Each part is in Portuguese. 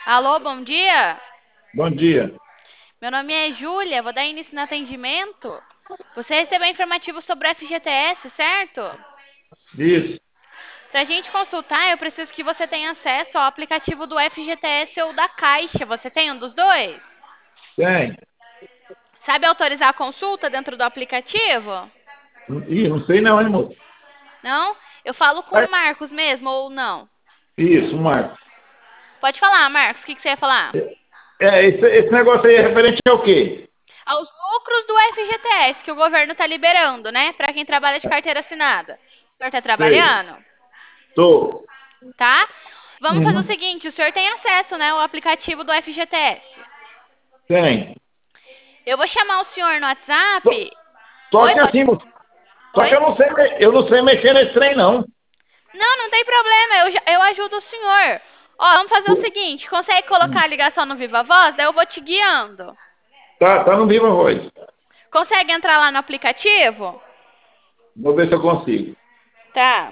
Alô, bom dia. Bom dia. Meu nome é Júlia, vou dar início no atendimento. Você recebeu informativo sobre o FGTS, certo? Isso. Para a gente consultar, eu preciso que você tenha acesso ao aplicativo do FGTS ou da Caixa. Você tem um dos dois? Tem. Sabe autorizar a consulta dentro do aplicativo? Ih, não sei não, hein, moço? Não? Eu falo com É, o Marcos mesmo ou não? isso, Marcos. Pode falar, Marcos, o que você ia falar? Esse negócio aí é referente ao quê? Aos lucros do FGTS que o governo está liberando, né? Para quem trabalha de carteira assinada. O senhor está Sei. trabalhando? Tô. Tá? Vamos fazer o Uhum. seguinte, o senhor tem acesso, né, ao aplicativo do FGTS. Tem. Eu vou chamar o senhor no Só, WhatsApp. só Oi, que pode. assim, moço, só que Oi? eu não sei mexer nesse trem, não. Não, não tem problema, eu ajudo o senhor. Ó, vamos fazer o seguinte, consegue colocar a ligação no Viva Voz? Daí eu vou te guiando. Tá no Viva Voz. Consegue entrar lá no aplicativo? Vou ver se eu consigo. Tá.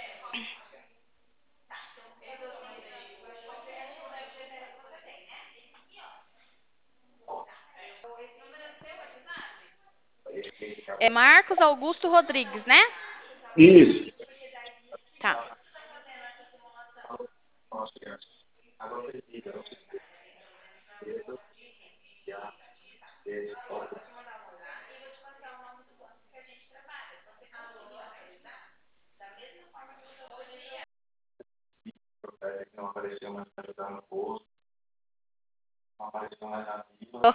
É Marcos Augusto Rodrigues, né? Isso. Tá. Não apareceu mais nada no posto, não apareceu mais na fila.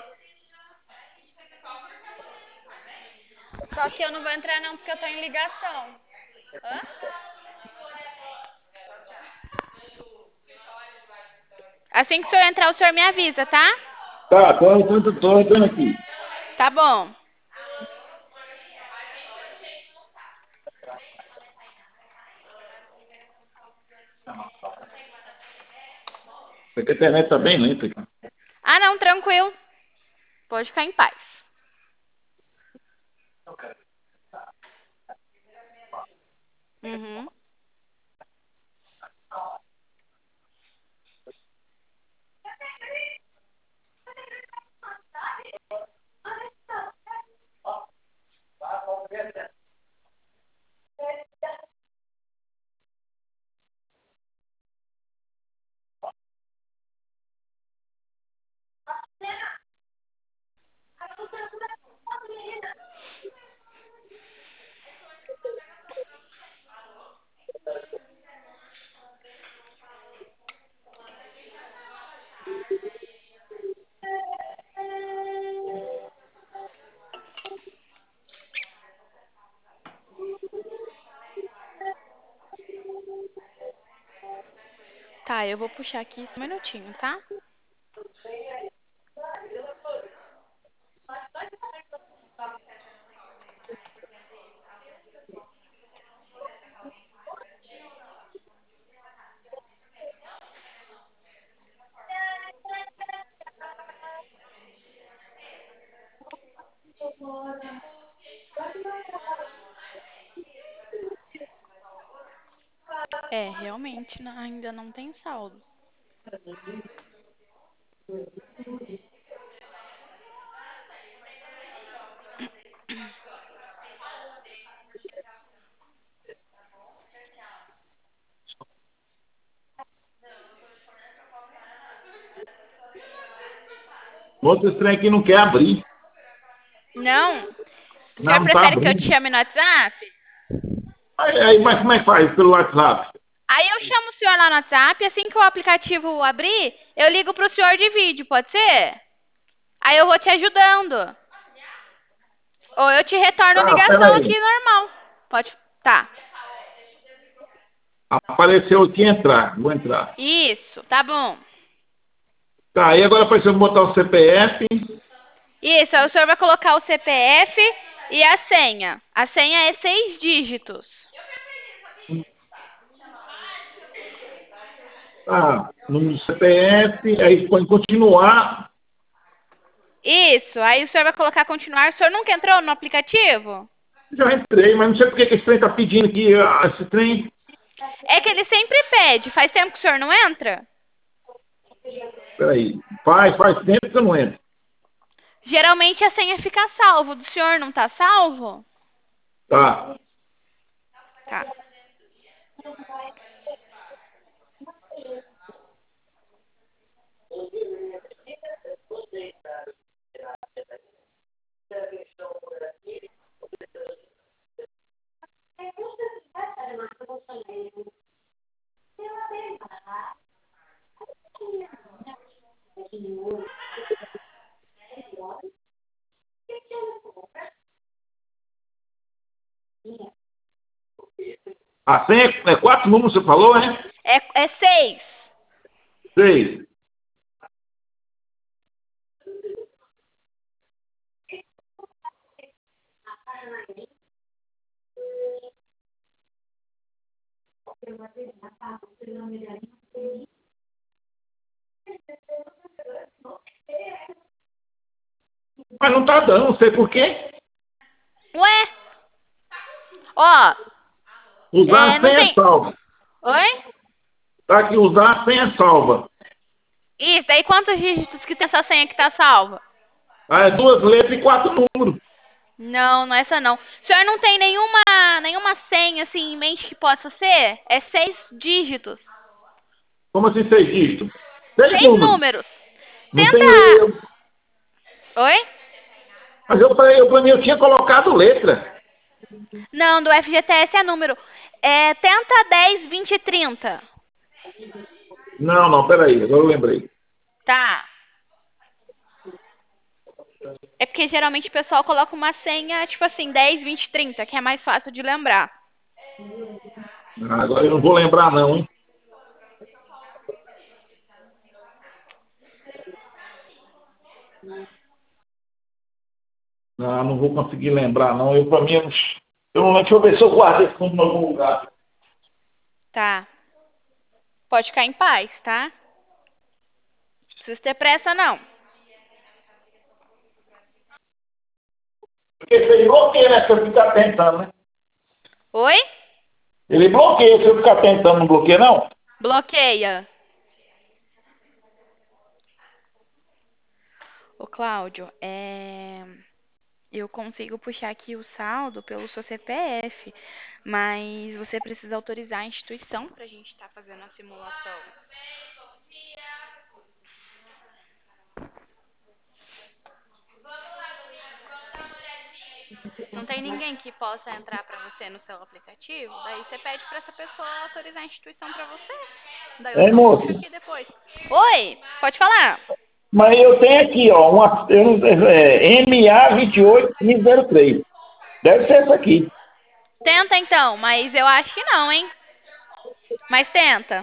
Só que eu não vou entrar não, porque eu tô em ligação. Hã? Assim que o senhor entrar, o senhor me avisa, tá? Tá, tô entrando aqui. Tá bom. Porque a internet tá bem lenta, cara. Ah, não, tranquilo. Pode ficar em paz. Uhum. Tá, eu vou puxar aqui só um minutinho, tá? É, realmente ainda não tem saldo. Outro trem aqui não quer abrir. Não? O senhor Não, não tá prefere que eu te abrindo. chame no WhatsApp? Mas como é que faz? Pelo WhatsApp? Aí eu chamo o senhor lá no WhatsApp, assim que o aplicativo abrir, eu ligo pro senhor de vídeo, pode ser? Aí eu vou te ajudando. Ou eu te retorno a Ah, ligação peraí. aqui normal. Pode. Tá. Apareceu aqui entrar. Vou entrar. Isso, tá bom. Tá, e agora apareceu botar o CPF. Isso, aí o senhor vai colocar o CPF e a senha. A senha é 6 dígitos. Tá, no CPF, aí põe continuar. Isso, aí o senhor vai colocar continuar. O senhor nunca entrou no aplicativo? Já entrei, mas não sei por que esse trem tá pedindo aqui. Esse trem. É que ele sempre pede. Faz tempo que o senhor não entra? Peraí. Faz tempo que eu não entro. Geralmente a senha fica salvo. Do senhor não tá salvo? Tá. Tá. A senha é 4 números, você falou, né? É 6. 6. Mas não tá dando, não sei por quê. Ué? Ó, Usar a não senha tem... salva. Oi? Tá aqui, usar a senha salva. Isso, daí quantos dígitos que tem essa senha que tá salva? Ah, é 2 letras e 4 números. Não, não é essa não. O senhor não tem nenhuma senha assim em mente que possa ser? É 6 dígitos. Como assim 6 dígitos? 6 6 números. números. Não Tenta... tenho eu. Oi? Mas pra mim eu tinha colocado letra. Não, do FGTS é número. Tenta 10, 20 e 30. Não, peraí, agora eu lembrei. Tá. É porque geralmente o pessoal coloca uma senha, tipo assim, 10, 20, 30, que é mais fácil de lembrar. Ah, agora eu não vou lembrar não, hein? Não vou conseguir lembrar não. Pra mim, eu não lembro. Deixa eu ver se eu guardei esse número em algum lugar. Tá. Pode ficar em paz, tá? Não precisa ter pressa, não. Porque ele bloqueia, né? Se eu ficar tentando, né? Oi? Ele bloqueia, se eu ficar tentando, não bloqueia não? Bloqueia. Ô, Cláudio, eu consigo puxar aqui o saldo pelo seu CPF, mas você precisa autorizar a instituição para a gente estar fazendo a simulação. Não tem ninguém que possa entrar para você no seu aplicativo? Daí você pede para essa pessoa autorizar a instituição para você. Daí eu Hein, só puxo moço? aqui depois. Oi, pode falar. Mas eu tenho aqui, ó, MA28-03. Deve ser essa aqui. Tenta então, mas eu acho que não, hein? Mas tenta.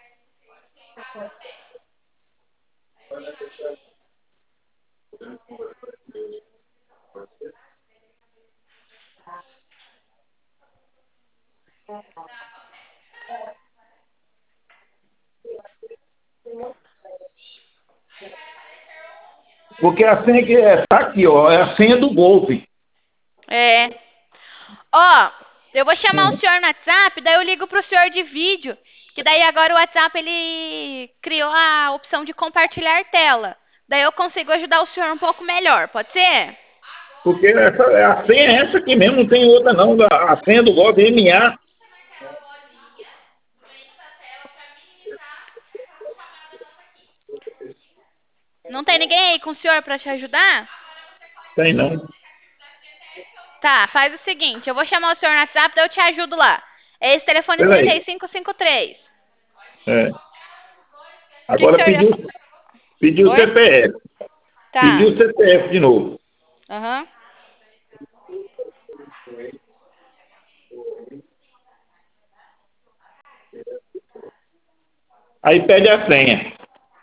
Porque a senha que tá aqui, ó, é a senha do golpe. É. Ó, eu vou chamar o Hum. senhor no WhatsApp, daí eu ligo pro senhor de vídeo, que daí agora o WhatsApp ele criou a opção de compartilhar tela. Daí eu consigo ajudar o senhor um pouco melhor, pode ser? Porque a senha é essa aqui mesmo, não tem outra não. A senha do golpe é MA. Não tem ninguém aí com o senhor pra te ajudar? Tem não. Tá, faz o seguinte, eu vou chamar o senhor no WhatsApp, daí eu te ajudo lá. É esse telefone Peraí. 3553. É. O que que o Agora senhor ia... pediu o Oi? CPF. Pediu Tá. o CPF de novo. Aham. Aí pede a senha.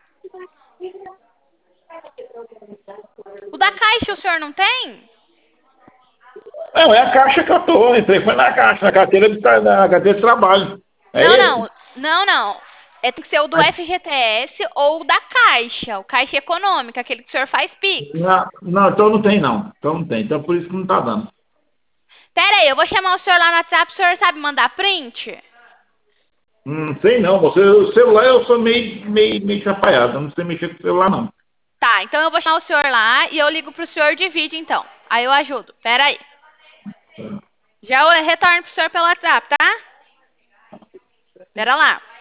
O da Caixa o senhor não tem? Não, é a caixa que eu tô. Entrei foi na caixa, na carteira de trabalho. É Não, esse? não. Não, não. Tem que ser o do Mas, FGTS ou o da Caixa, o Caixa Econômica, aquele que o senhor faz Pix. não, então não tem não. Então não tem. Então por isso que não tá dando. Pera aí, eu vou chamar o senhor lá no WhatsApp, o senhor sabe mandar print? Não sei não, você, o celular eu sou meio atrapalhado, eu não sei mexer com o celular não. Tá, então eu vou chamar o senhor lá e eu ligo pro senhor de vídeo, então. Aí eu ajudo. Pera aí. Já eu retorno pro senhor pelo WhatsApp, tá? Pera lá.